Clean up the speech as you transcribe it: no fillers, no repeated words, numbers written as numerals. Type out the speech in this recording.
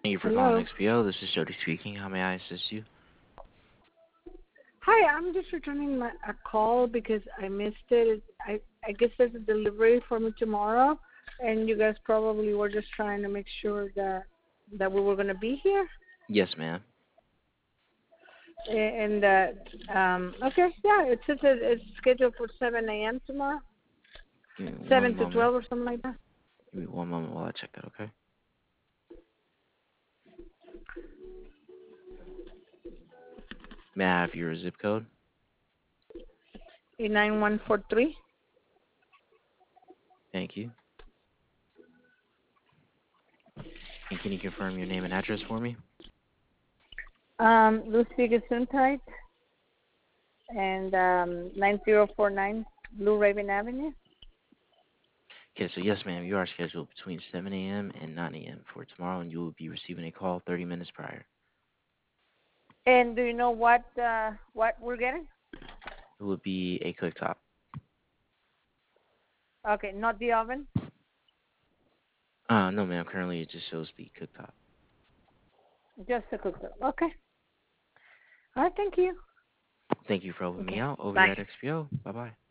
Thank you for calling Hello. XPO. This is Jody speaking. How may I assist you? Hi, I'm just returning a call because I missed it. I guess there's a delivery for me tomorrow, and you guys probably were just trying to make sure that we were going to be here, Yes, ma'am. and that okay, yeah, it says that it's scheduled for 7 a.m. tomorrow, Give me one 7 to moment. 12 or something like that. Give me one moment while I check that, okay? May I have your zip code? 9143. Thank you. And can you confirm your name and address for me? Lucy Gesundheit, and 9049 Blue Raven Avenue. Okay, so yes, ma'am, you are scheduled between 7 a.m. and 9 a.m. for tomorrow, and you will be receiving a call 30 minutes prior. And do you know what we're getting? It will be a cooktop. Okay, not the oven. No, ma'am. Currently, it just shows the cooktop. Just a cooker. Okay. All right. Thank you. Thank you for helping me Okay. out over here Bye. at XPO. Bye-bye.